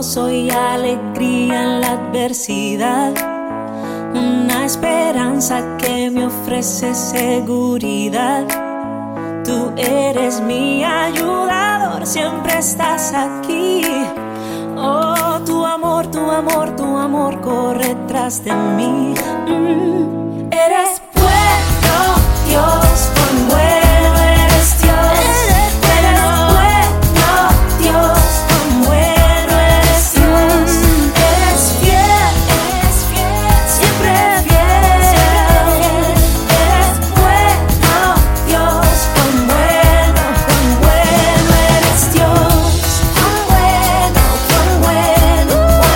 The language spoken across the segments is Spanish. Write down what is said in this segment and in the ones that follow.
gozo y alegría en la adversidad, una esperanza que me ofrece seguridad. Tú eres mi ayudador, siempre estás aquí. Oh, tu amor, tu amor, tu amor corre tras de mí. Eres bueno, Dios, cuán bueno eres Dios. Eres bueno, Dios, cuán bueno eres Dios. Eres fiel, siempre fiel. Eres bueno, Dios, cuán bueno eres Dios. Cuán bueno, cuán bueno,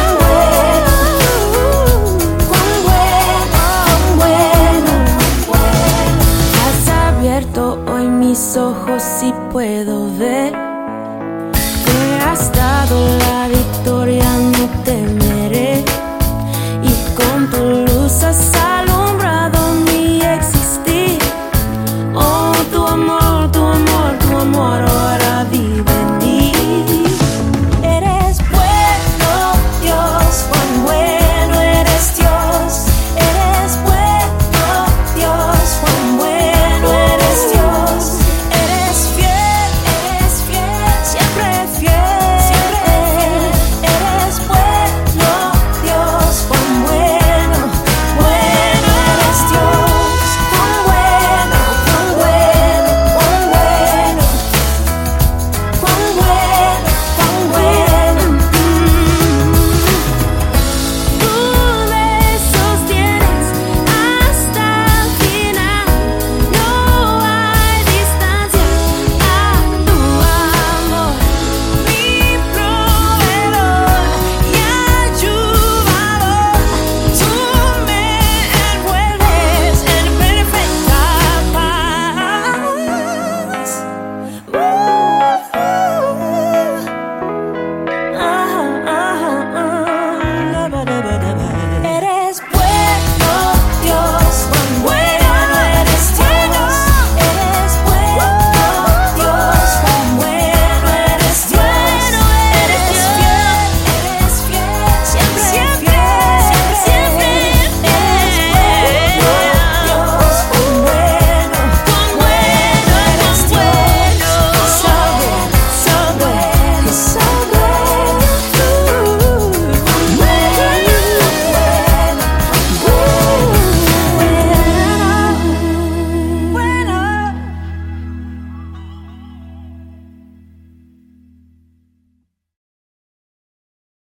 cuán bueno. Has abierto hoy mis ojos y puedo ver